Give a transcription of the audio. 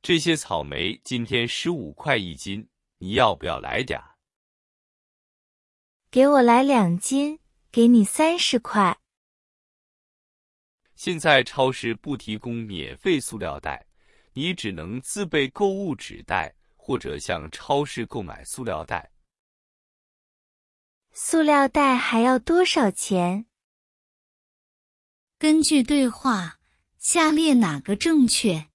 这些草莓今天15块一斤，你要不要来点儿？ 给我来2斤，给你30块。 现在超市不提供免费塑料袋，你只能自备购物纸袋，或者向超市购买塑料袋。 塑料袋还要多少钱？ 根据对话，下列哪个正确